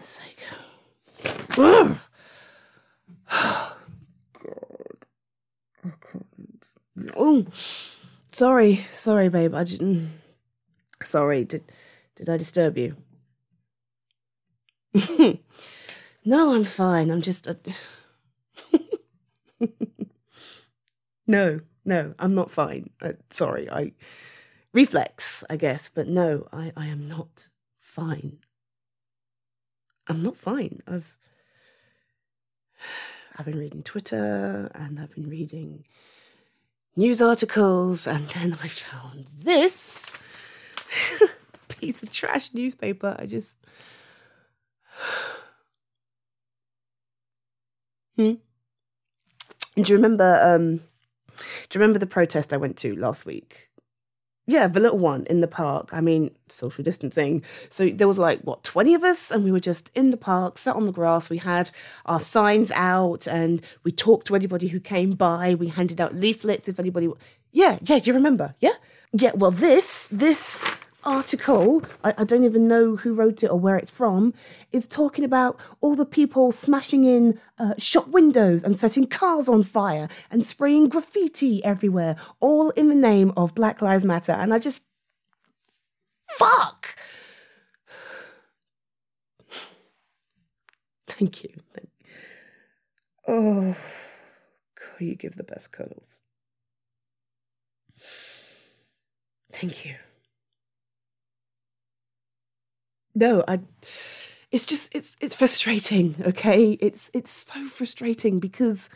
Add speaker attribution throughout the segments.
Speaker 1: goodness sake. Ugh. Oh, sorry, babe. I didn't. Sorry, did I disturb you? No, I'm fine. I'm just. No, I'm not fine. Sorry, reflex, I guess, but no, I am not fine. I'm not fine. I've been reading Twitter and I've been reading news articles, and then I found this piece of trash newspaper. I just... Do you remember the protest I went to last week? Yeah, the little one in the park. I mean, social distancing. So there was 20 of us, and we were just in the park, sat on the grass. We had our signs out, and we talked to anybody who came by. We handed out leaflets if anybody... Yeah, do you remember? Yeah? Yeah, well, this article, I don't even know who wrote it or where it's from, is talking about all the people smashing in shop windows and setting cars on fire and spraying graffiti everywhere, all in the name of Black Lives Matter. And I just... Fuck! Thank you. Oh, God, you give the best cuddles. Thank you. No, it's frustrating, okay? It's so frustrating because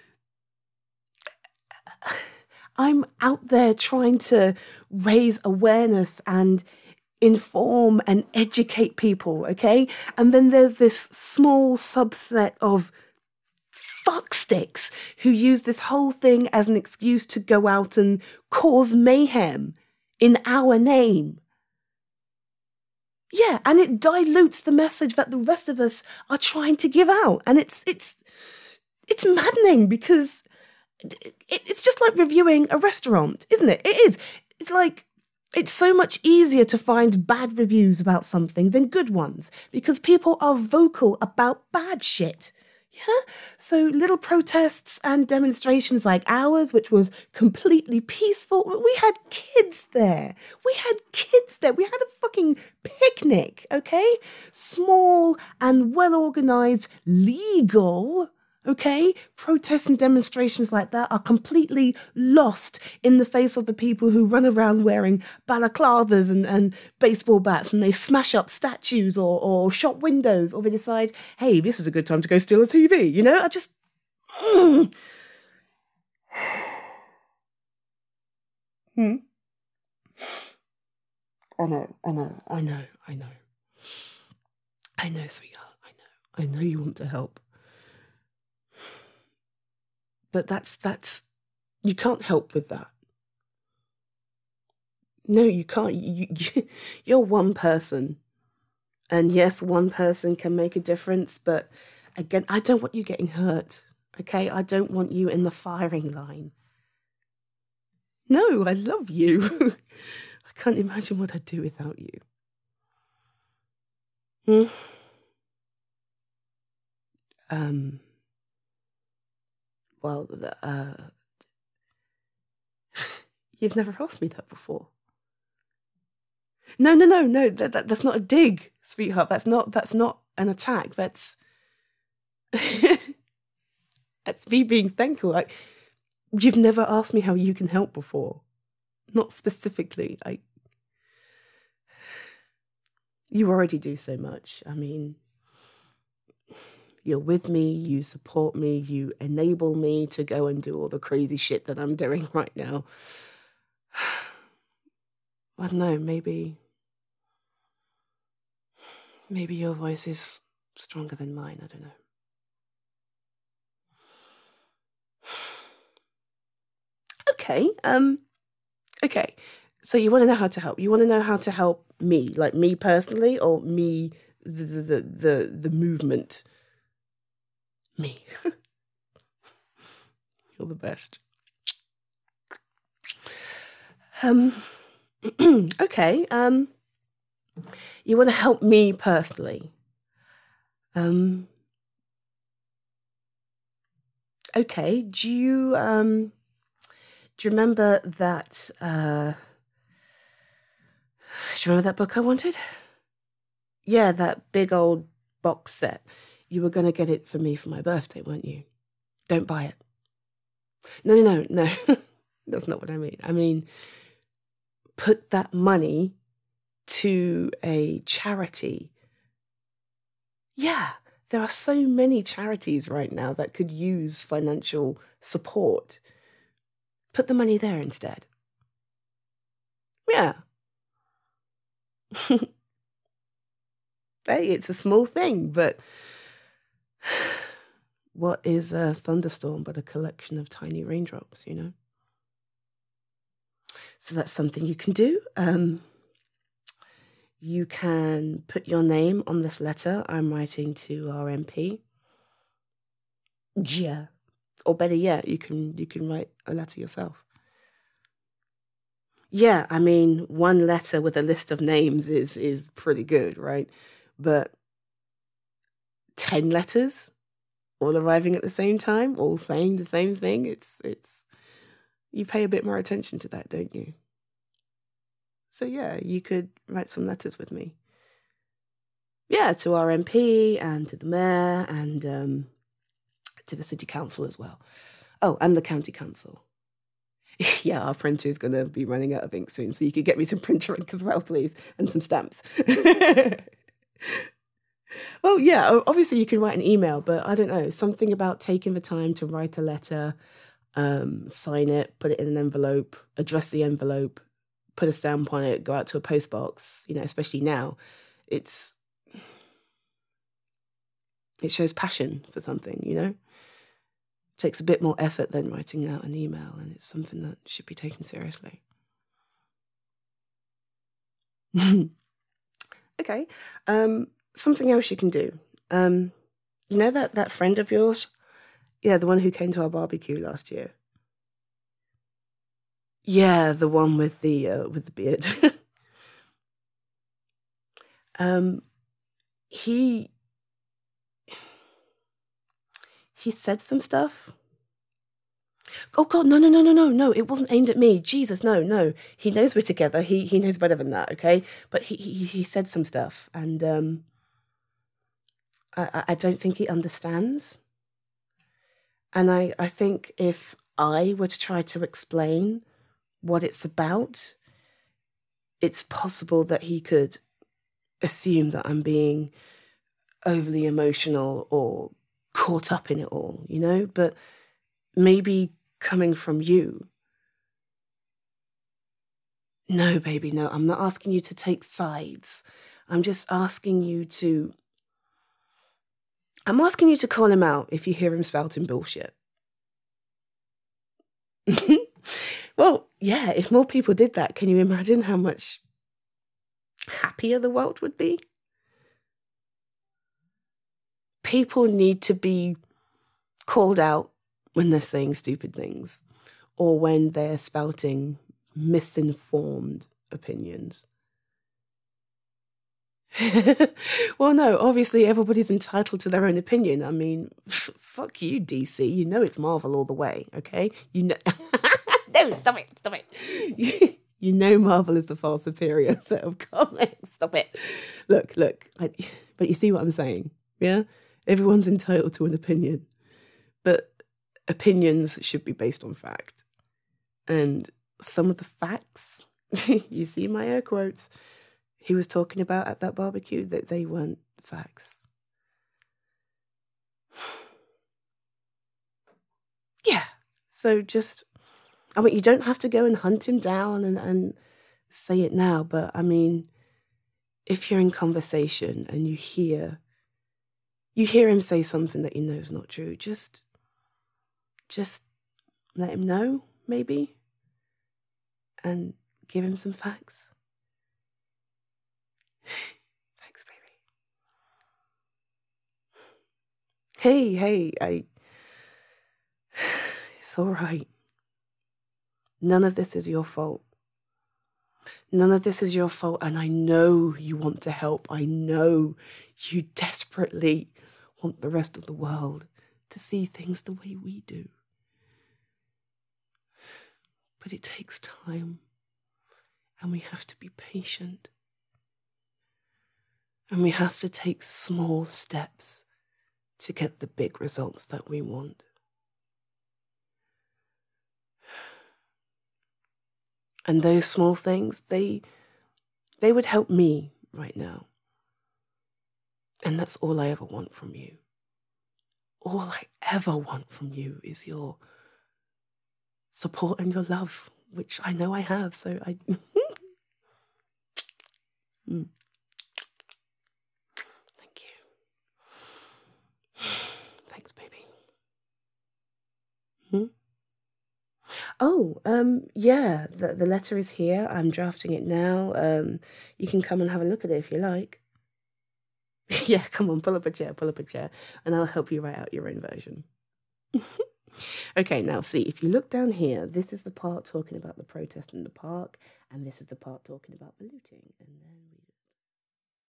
Speaker 1: I'm out there trying to raise awareness and inform and educate people, okay? And then there's this small subset of fucksticks who use this whole thing as an excuse to go out and cause mayhem in our name. Yeah, and it dilutes the message that the rest of us are trying to give out. And it's maddening because it's just like reviewing a restaurant, isn't it? It is. It's like, it's so much easier to find bad reviews about something than good ones because people are vocal about bad shit. Yeah, so little protests and demonstrations like ours, which was completely peaceful. We had kids there. We had a fucking picnic, okay? Small and well-organized, legal, okay? Protests and demonstrations like that are completely lost in the face of the people who run around wearing balaclavas and baseball bats, and they smash up statues or shop windows, or they decide, hey, this is a good time to go steal a TV. You know, I just... I know, sweetheart, I know you want to help. But that's you can't help with that. No, you can't. You're one person. And yes, one person can make a difference. But again, I don't want you getting hurt. Okay? I don't want you in the firing line. No, I love you. I can't imagine what I'd do without you. Well, you've never asked me that before. No. That's not a dig, sweetheart. That's not an attack. That's that's me being thankful. You've never asked me how you can help before. Not specifically. You already do so much. I mean, you're with me, you support me, you enable me to go and do all the crazy shit that I'm doing right now. I don't know, maybe your voice is stronger than mine, I don't know. Okay. So you want to know how to help. You want to know how to help me, like me personally, or me, the movement? Me. You're the best. Okay. You want to help me personally. Okay, do you remember that do you remember that book I wanted? Yeah, that big old box set. You were going to get it for me for my birthday, weren't you? Don't buy it. No. That's not what I mean. I mean, put that money to a charity. Yeah, there are so many charities right now that could use financial support. Put the money there instead. Yeah. Hey, it's a small thing, but what is a thunderstorm but a collection of tiny raindrops, you know? So that's something you can do. You can put your name on this letter I'm writing to our MP. Yeah. Or better yet, you can write a letter yourself. Yeah, I mean, one letter with a list of names is pretty good, right? But 10 letters all arriving at the same time, all saying the same thing, it's you pay a bit more attention to that, don't you? So yeah, you could write some letters with me. Yeah, to our MP and to the mayor and to the city council as well. Oh, and the county council. Yeah, our printer is going to be running out of ink soon, so you could get me some printer ink as well, please, and some stamps. Well, yeah, obviously you can write an email, but I don't know, something about taking the time to write a letter, sign it, put it in an envelope, address the envelope, put a stamp on it, go out to a post box, you know, especially now. It shows passion for something, you know? It takes a bit more effort than writing out an email, and it's something that should be taken seriously. Okay. Something else you can do. You know that friend of yours? Yeah, the one who came to our barbecue last year. Yeah, the one with the beard. He said some stuff. Oh God, no! It wasn't aimed at me. Jesus, no. He knows we're together. He knows better than that. Okay, but he said some stuff, and I don't think he understands. And I think if I were to try to explain what it's about, it's possible that he could assume that I'm being overly emotional or caught up in it all, you know? But maybe coming from you. No, baby, no, I'm not asking you to take sides. I'm asking you to call him out if you hear him spouting bullshit. Well, yeah, if more people did that, can you imagine how much happier the world would be? People need to be called out when they're saying stupid things or when they're spouting misinformed opinions. Well, no, obviously everybody's entitled to their own opinion. I mean, fuck you, DC. You know it's Marvel all the way, okay? You know... No, stop it. You know Marvel is the far superior set of comics. Stop it. Look. But you see what I'm saying, yeah? Everyone's entitled to an opinion. But opinions should be based on fact. And some of the facts, you see my air quotes, he was talking about at that barbecue, that they weren't facts. Yeah. So just, I mean, you don't have to go and hunt him down and say it now, but I mean, if you're in conversation and you hear him say something that you know is not true, just let him know, maybe, and give him some facts. Thanks, baby. Hey, it's all right. None of this is your fault. None of this is your fault, and I know you want to help. I know you desperately want the rest of the world to see things the way we do. But it takes time, and we have to be patient. And we have to take small steps to get the big results that we want. And those small things, they would help me right now. And that's all I ever want from you. All I ever want from you is your support and your love, which I know I have. So I... Thank you. Thanks, baby. Oh, yeah, the letter is here. I'm drafting it now. You can come and have a look at it if you like. Yeah, come on, pull up a chair, and I'll help you write out your own version. Okay, now see, if you look down here, this is the part talking about the protest in the park, and this is the part talking about the looting. And then we